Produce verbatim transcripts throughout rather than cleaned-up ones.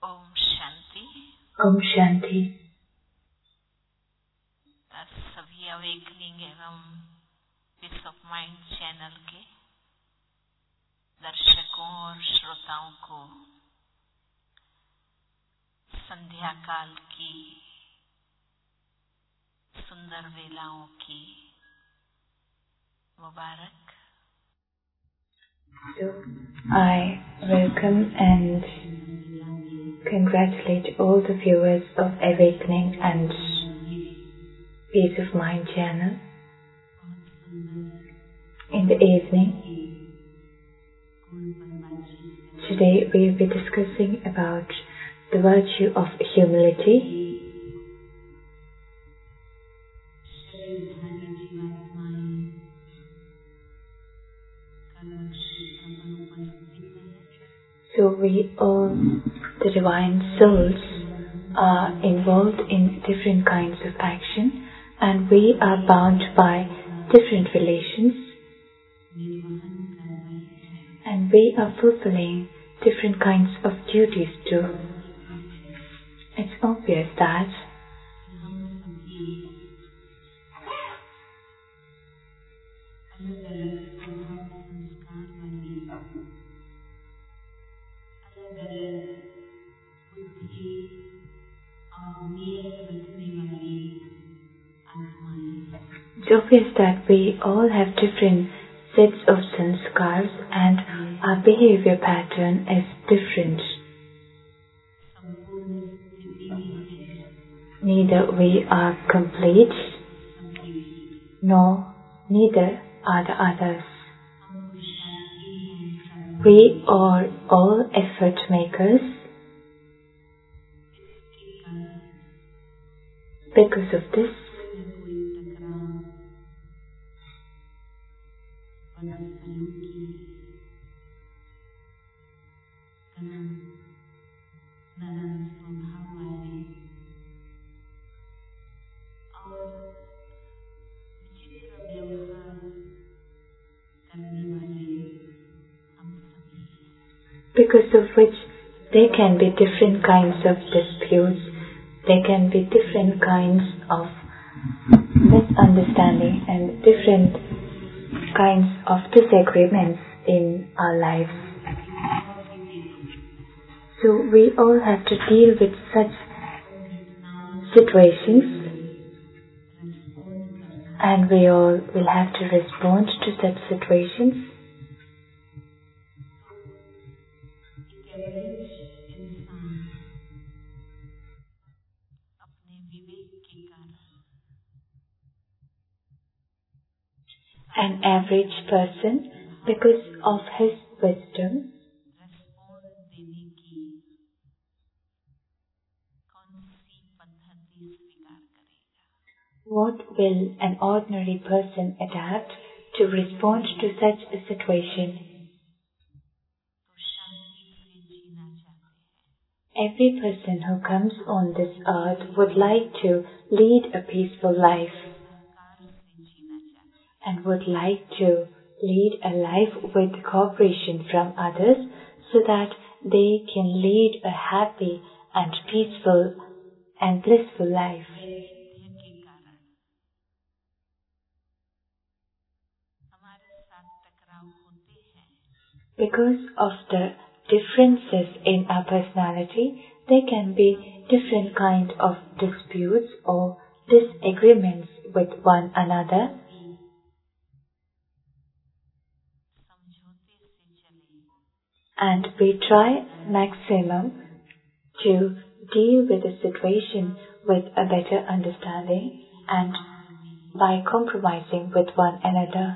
ओम शांति। ओम शांति। सभी अवेकनिंग एवं piece of mind channel के दर्शकों और श्रोताओं को संध्या काल की सुंदर वेलाओं की मुबारक। So I welcome and congratulate all the viewers of Awakening and Peace of Mind channel. In the evening, today we will be discussing about the virtue of humility. So we all, the divine souls, are involved in different kinds of action, and we are bound by different relations, and we are fulfilling different kinds of duties too. It's obvious that It's obvious that we all have different sets of sanskars and our behavior pattern is different. Neither we are complete, nor neither are the others. We are all effort makers. Because of this, because of which there can be different kinds of disputes, there can be different kinds of misunderstanding and different kinds of disagreements in our lives. So we all have to deal with such situations, and we all will have to respond to such situations. An average person, because of his wisdom, what will an ordinary person adapt to respond to such a situation? Every person who comes on this earth would like to lead a peaceful life and would like to lead a life with cooperation from others so that they can lead a happy and peaceful and blissful life. Because of the differences in our personality, there can be different kind of disputes or disagreements with one another. And we try maximum to deal with the situation with a better understanding and by compromising with one another.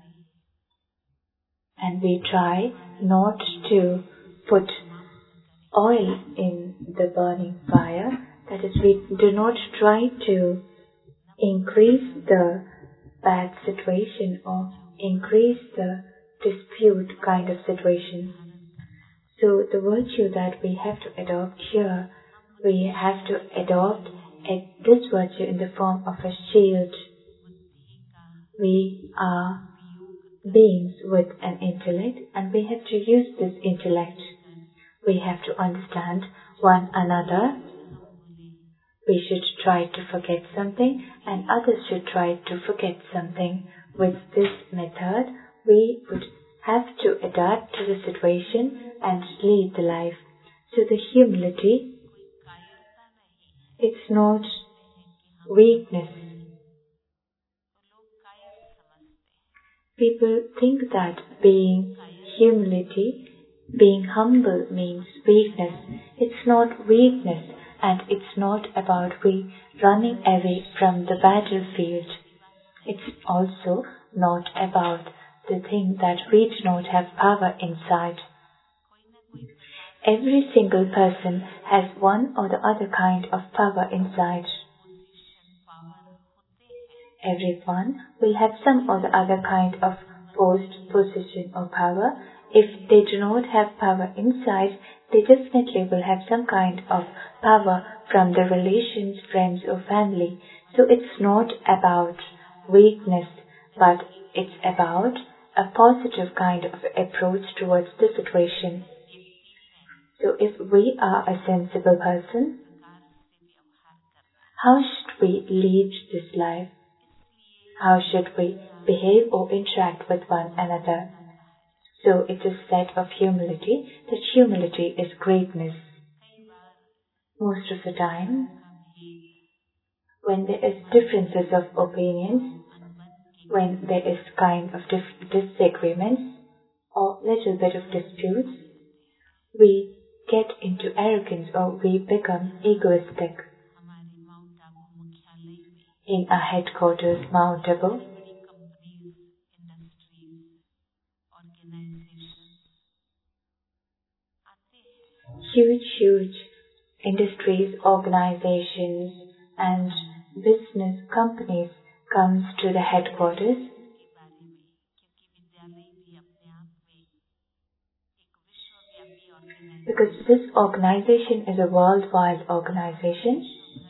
And we try not to put oil in the burning fire. That is, we do not try to increase the bad situation or increase the dispute kind of situation. So the virtue that we have to adopt here, we have to adopt a, this virtue in the form of a shield. We are beings with an intellect, and we have to use this intellect. We have to understand one another. We should try to forget something and others should try to forget something. With this method, we would have to adapt to the situation and lead the life. So the humility, it's not weakness. People think that being humility, being humble means weakness. It's not weakness and it's not about we running away from the battlefield. It's also not about the thing that we do not have power inside. Every single person has one or the other kind of power inside. Everyone will have some or the other kind of post, position or power. If they do not have power inside, they definitely will have some kind of power from the relations, friends or family. So it's not about weakness, but it's about a positive kind of approach towards the situation. So if we are a sensible person, how should we lead this life? How should we behave or interact with one another? So it is said of humility that humility is greatness. Most of the time, when there is differences of opinions, when there is kind of dif- disagreements or little bit of disputes, we get into arrogance or we become egoistic. In our headquarters, Mount Abu, huge, huge industries, organizations and business companies comes to the headquarters because this organization is a worldwide organization.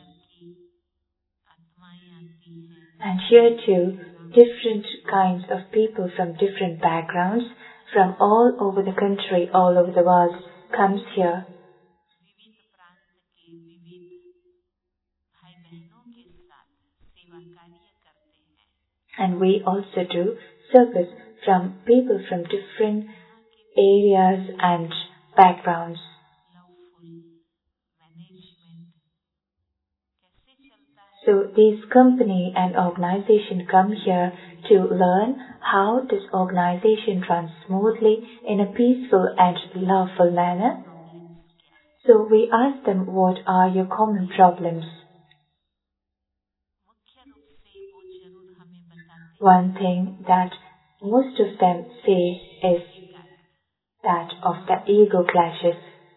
And here too, different kinds of people from different backgrounds, from all over the country, all over the world, comes here. And we also do service from people from different areas and backgrounds. So these company and organization come here to learn how this organization runs smoothly in a peaceful and lawful manner. So we ask them, what are your common problems? One thing that most of them say is that of the ego clashes.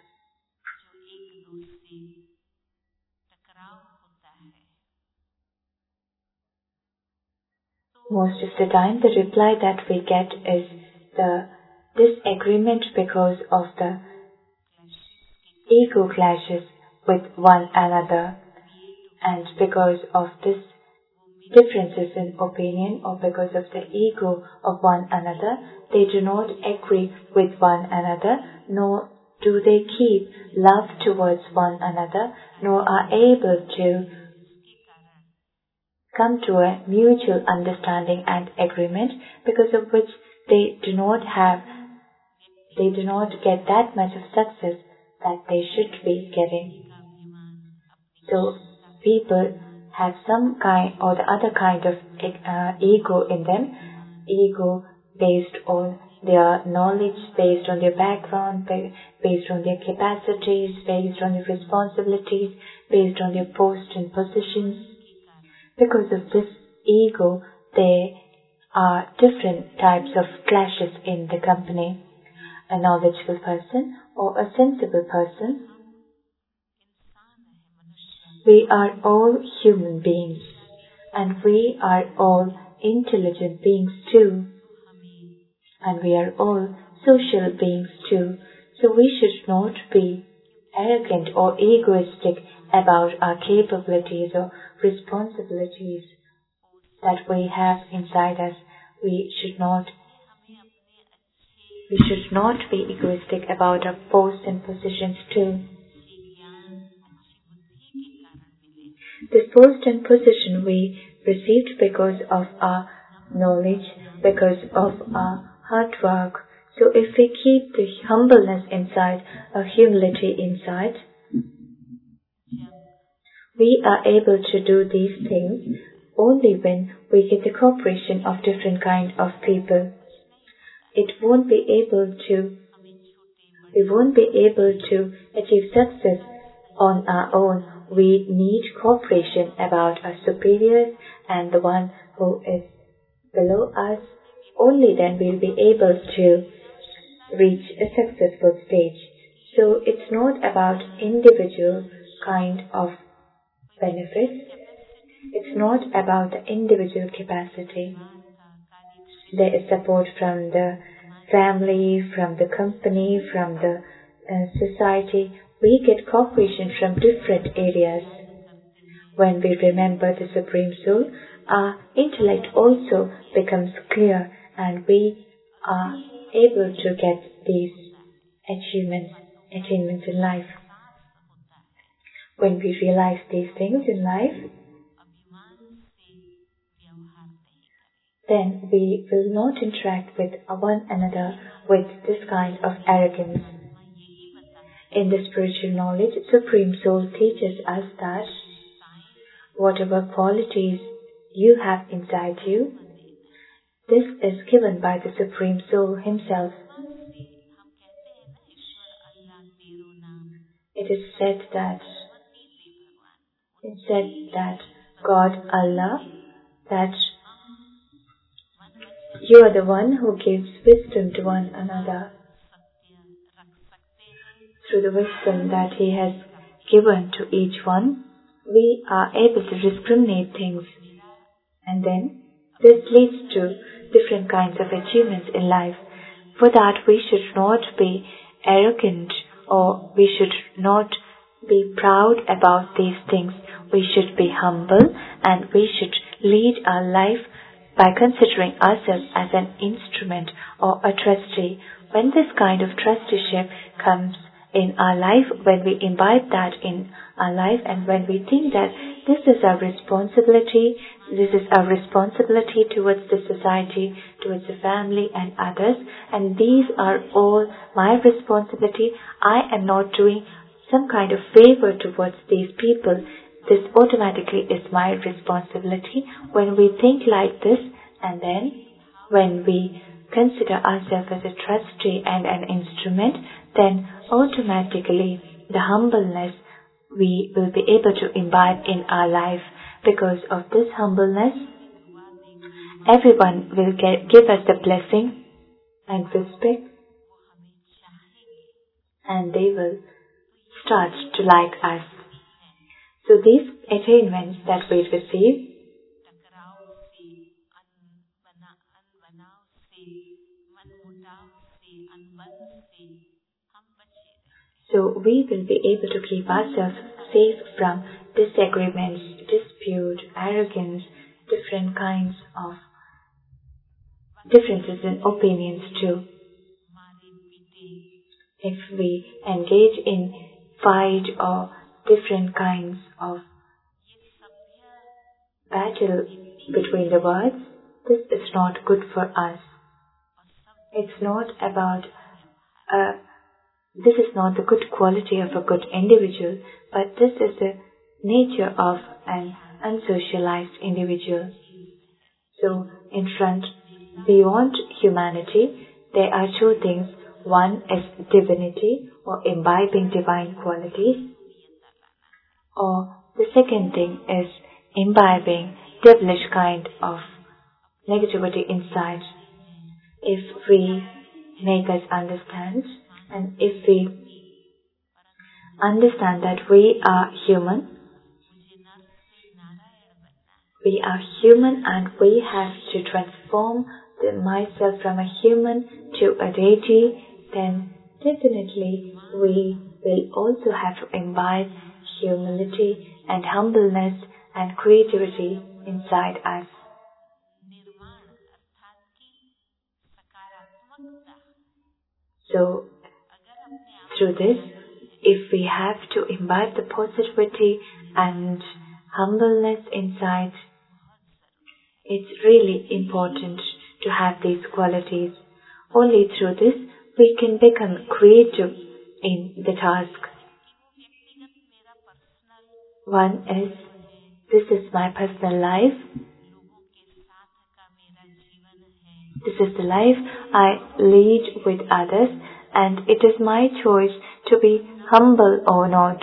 Most of the time the reply that we get is the disagreement because of the ego clashes with one another, and because of this differences in opinion or because of the ego of one another, they do not agree with one another, nor do they keep love towards one another, nor are able to come to a mutual understanding and agreement, because of which they do not have, they do not get that much of success that they should be getting. So people have some kind or the other kind of uh, ego in them, ego based on their knowledge, based on their background, based on their capacities, based on their responsibilities, based on their posts and positions. Because of this ego, there are different types of clashes in the company. A knowledgeable person or a sensible person. We are all human beings, and we are all intelligent beings too, and we are all social beings too. So we should not be arrogant or egoistic about our capabilities or responsibilities that we have inside us. We should not we should not be egoistic about our posts and positions too. This post and position we received because of our knowledge, because of our hard work. So if we keep the humbleness inside, or humility inside, we are able to do these things only when we get the cooperation of different kind of people. It won't be able to, we won't be able to achieve success on our own. We need cooperation about our superiors and the one who is below us. Only then we'll be able to reach a successful stage. So it's not about individual kind of benefits. It's not about the individual capacity. There is support from the family, from the company, from the uh, society. We get cooperation from different areas. When we remember the Supreme Soul, our intellect also becomes clear and we are able to get these achievements, attainments in life. When we realize these things in life, then we will not interact with one another with this kind of arrogance. In the spiritual knowledge, Supreme Soul teaches us that whatever qualities you have inside you, this is given by the Supreme Soul Himself. It is said that it said that God, Allah, that you are the one who gives wisdom to one another. Through the wisdom that He has given to each one, we are able to discriminate things. And then this leads to different kinds of achievements in life. For that we should not be arrogant or we should not be proud about these things. We should be humble and we should lead our life by considering ourselves as an instrument or a trustee. When this kind of trusteeship comes in our life, when we imbibe that in our life and when we think that this is our responsibility, this is our responsibility towards the society, towards the family and others, and these are all my responsibility, I am not doing some kind of favor towards these people. This automatically is my responsibility. When we think like this and then when we consider ourselves as a trustee and an instrument, then automatically the humbleness we will be able to imbibe in our life. Because of this humbleness, everyone will get, give us the blessing and respect, and they will start to like us. So these attainments that we receive, so we will be able to keep ourselves safe from disagreements, dispute, arrogance, different kinds of differences in opinions too. If we engage in fight or different kinds of battle between the words, this is not good for us. It's not about a This is not the good quality of a good individual, but this is the nature of an unsocialized individual. So, in front, beyond humanity, there are two things. One is divinity, or imbibing divine qualities. Or the second thing is imbibing devilish kind of negativity inside. If we make us understand, and if we understand that we are human, we are human and we have to transform the myself from a human to a deity, then definitely we will also have to imbibe humility and humbleness and creativity inside us. So, through this, if we have to imbibe the positivity and humbleness inside. It's really important to have these qualities. Only through this we can become creative in the task. One is, this is my personal life. This is the life I lead with others, and it is my choice to be humble or not.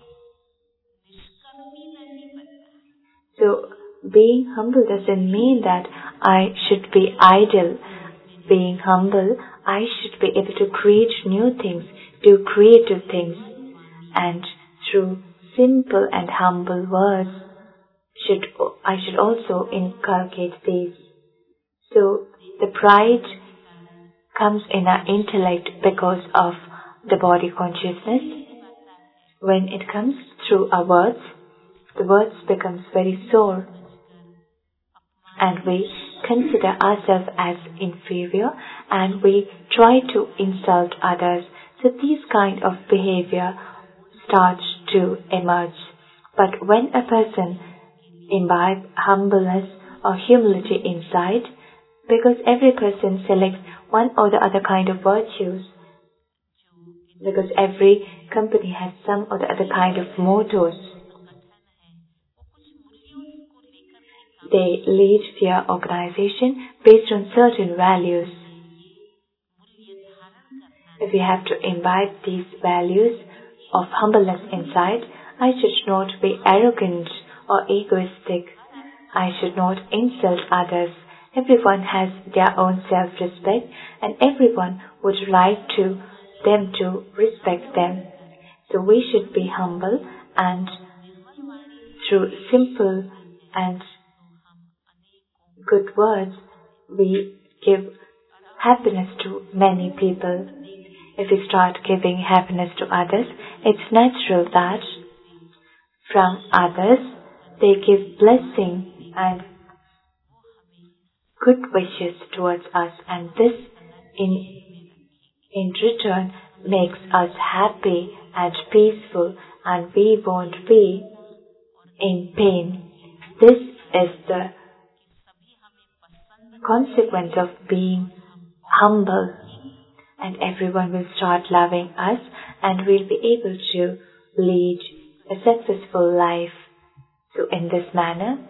So, being humble doesn't mean that I should be idle. Being humble, I should be able to create new things, do creative things, and through simple and humble words, should I should also inculcate these. So, the pride comes in our intellect because of the body consciousness. When it comes through our words, the words becomes very sore, and we consider ourselves as inferior, and we try to insult others. So these kind of behavior starts to emerge. But when a person imbibes humbleness or humility inside, because every person selects one or the other kind of virtues, because every company has some or the other kind of mottos. They lead their organization based on certain values. If we have to imbibe these values of humbleness inside, I should not be arrogant or egoistic. I should not insult others. Everyone has their own self-respect, and everyone would like to them to respect them. So we should be humble, and through simple and good words, we give happiness to many people. If we start giving happiness to others, it's natural that from others they give blessing and good wishes towards us, and this in in return makes us happy and peaceful, and we won't be in pain. This is the consequence of being humble, and everyone will start loving us, and we'll be able to lead a successful life. So in this manner,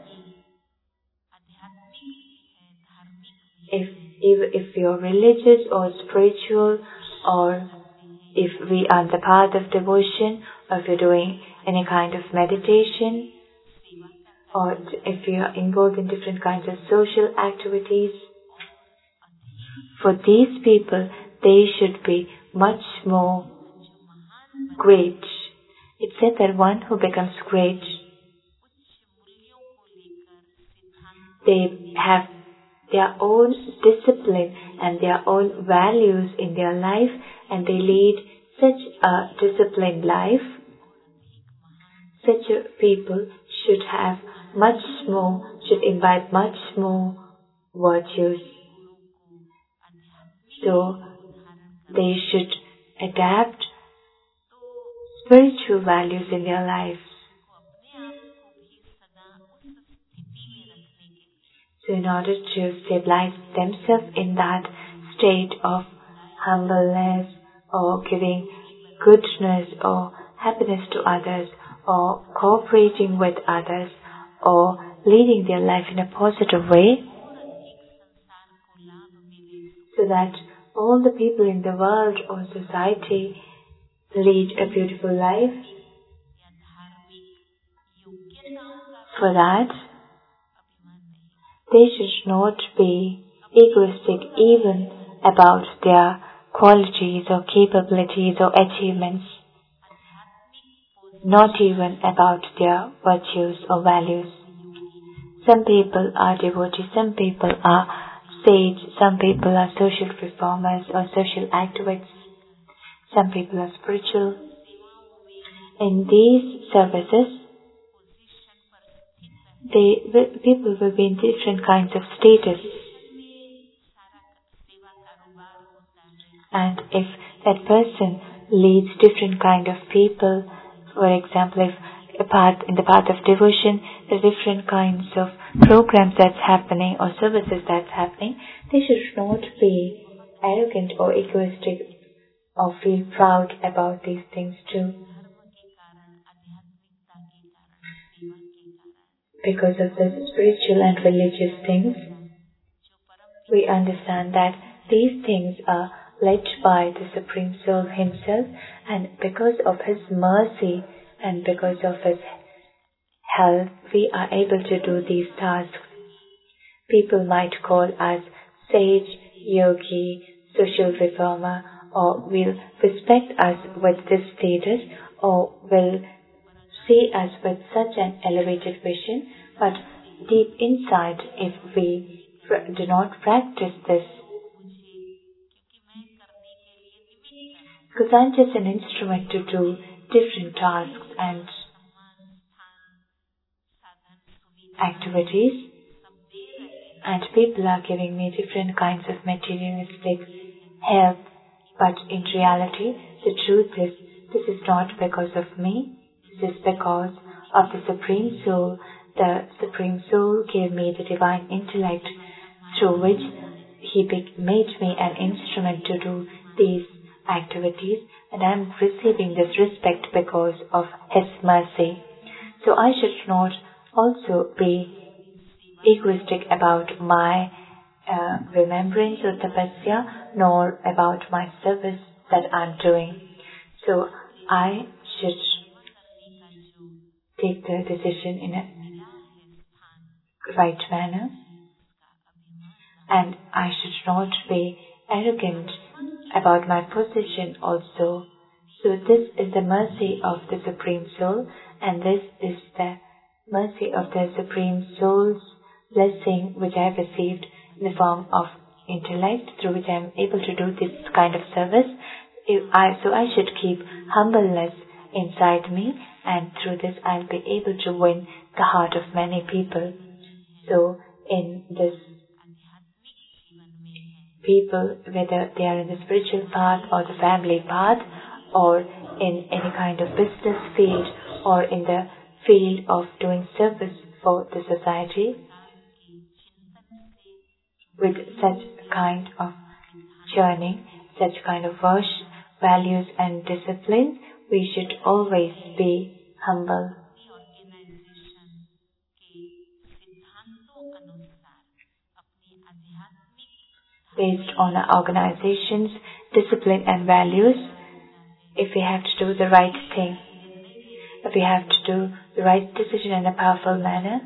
if if, if you're religious or spiritual, or if we are on the path of devotion, or if you're doing any kind of meditation, or if you are involved in different kinds of social activities, for these people, they should be much more great. It's said that one who becomes great, they have their own discipline and their own values in their life, and they lead such a disciplined life. Such a people should have much more, should imbibe much more virtues. So, they should adapt spiritual values in their lives. So in order to stabilize themselves in that state of humbleness, or giving goodness or happiness to others, or cooperating with others, or leading their life in a positive way, so that all the people in the world or society lead a beautiful life. For that, they should not be egoistic even about their qualities or capabilities or achievements, not even about their virtues or values. Some people are devotees, some people are sage, some people are social reformers or social activists, some people are spiritual. In these services, they people will be in different kinds of status. And if that person leads different kind of people, for example, if a path, in the path of devotion, the different kinds of programs that's happening or services that's happening, they should not be arrogant or egoistic or feel proud about these things too. Because of the spiritual and religious things, we understand that these things are led by the Supreme Soul Himself, and because of His mercy and because of His help, we are able to do these tasks. People might call us sage, yogi, social reformer, or will respect us with this status, or will see us with such an elevated vision, but deep inside, if we do not practice this, because I'm just an instrument to do different tasks and activities, and people are giving me different kinds of materialistic help, but in reality, the truth is, this is not because of me, this is because of the Supreme Soul. The Supreme Soul gave me the divine intellect through which He made me an instrument to do these activities, and I am receiving this respect because of His mercy. So I should not also be egoistic about my uh, remembrance of tapasya, nor about my service that I am doing. So I should take the decision in a right manner, and I should not be arrogant about my position also. So this is the mercy of the Supreme Soul, and this is the mercy of the Supreme Soul's blessing which I have received in the form of intellect, through which I am able to do this kind of service. If I, so I should keep humbleness inside me, and through this I'll be able to win the heart of many people. So in this people, whether they are in the spiritual path or the family path, or in any kind of business field, or in the field of doing service for the society, with such kind of journey, such kind of worship, values and discipline, we should always be humble. Based on our organization's discipline and values, if we have to do the right thing, if we have to do the right decision in a powerful manner,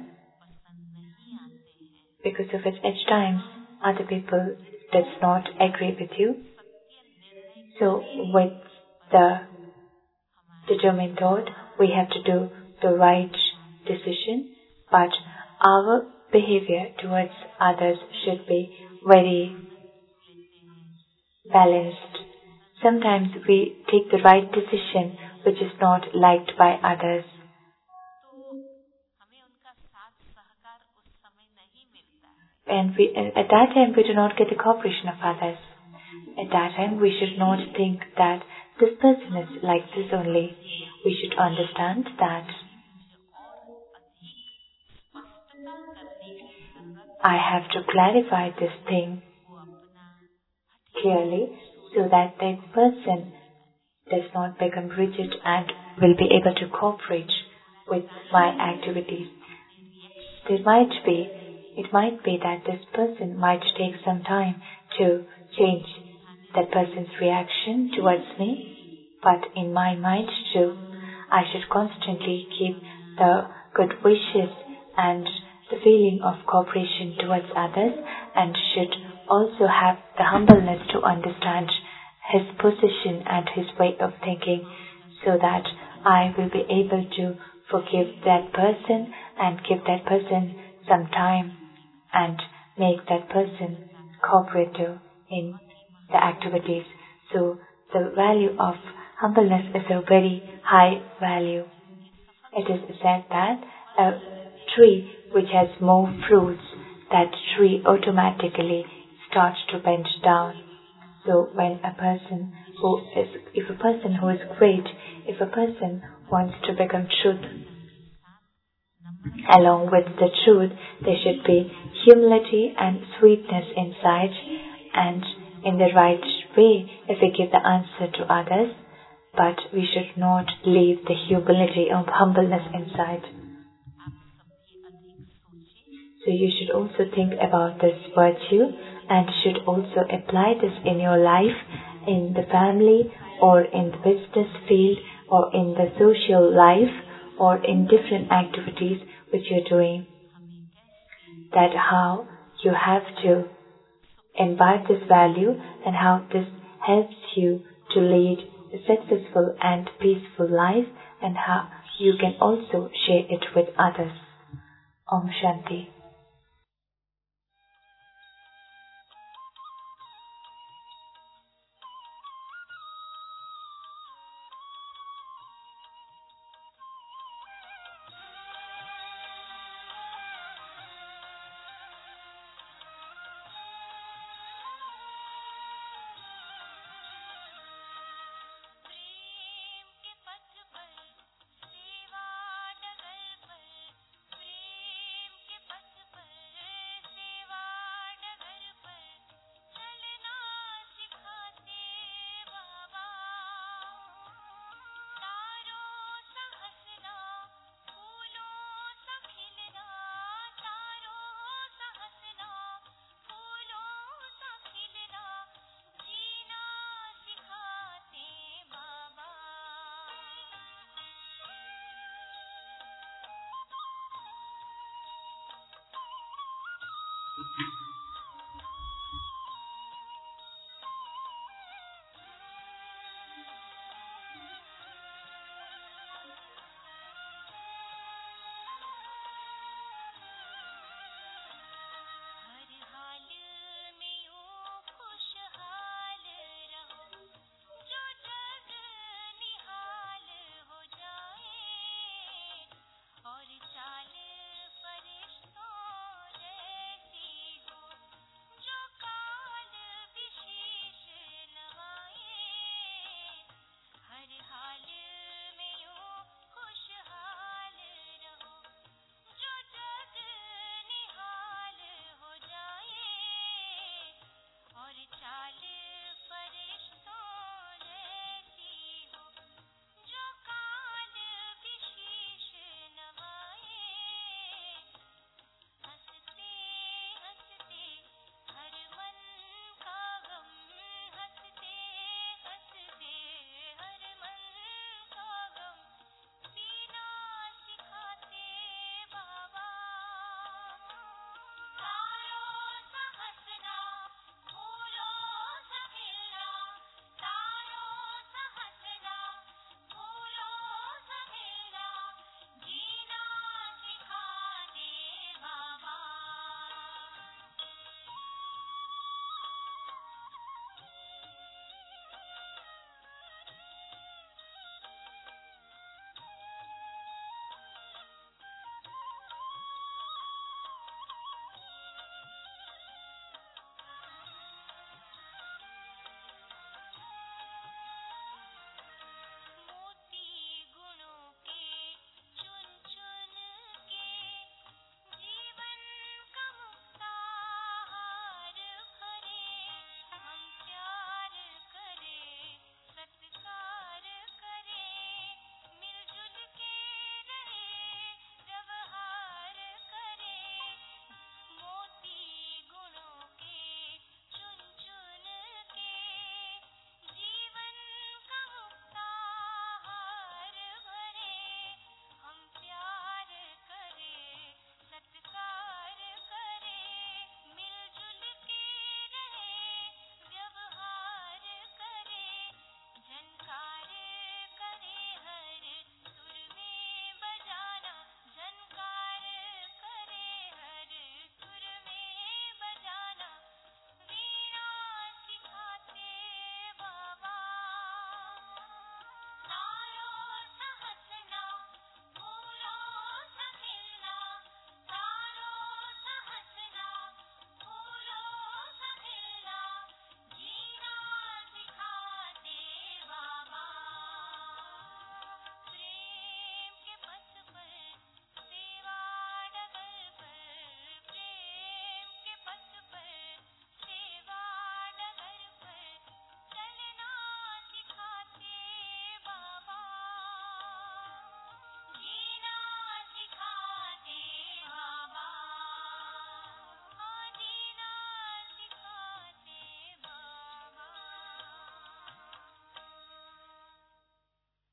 because of it, at times other people does not agree with you. So with the determined thought, we have to do the right decision, but our behavior towards others should be very balanced. Sometimes we take the right decision which is not liked by others, and we, at that time we do not get the cooperation of others. At that time we should not think that this person is like this only. We should understand that I have to clarify this thing clearly, so that that person does not become rigid and will be able to cooperate with my activities. There might be, it might be that this person might take some time to change that person's reaction towards me, but in my mind too, I should constantly keep the good wishes and the feeling of cooperation towards others, and should also have the humbleness to understand his position and his way of thinking, so that I will be able to forgive that person and give that person some time and make that person cooperative in the activities. So the value of humbleness is a very high value. It is said that a tree which has more fruits, that tree automatically starts to bend down. So when a person who is, if a person who is great, if a person wants to become truth Along with the truth, there should be humility and sweetness inside, and in the right way if we give the answer to others, but we should not leave the humility or humbleness inside. So you should also think about this virtue and should also apply this in your life, in the family or in the business field or in the social life or in different activities which you're doing. That how you have to imbibe this value and how this helps you to lead a successful and peaceful life, and how you can also share it with others. Om Shanti. Thank you.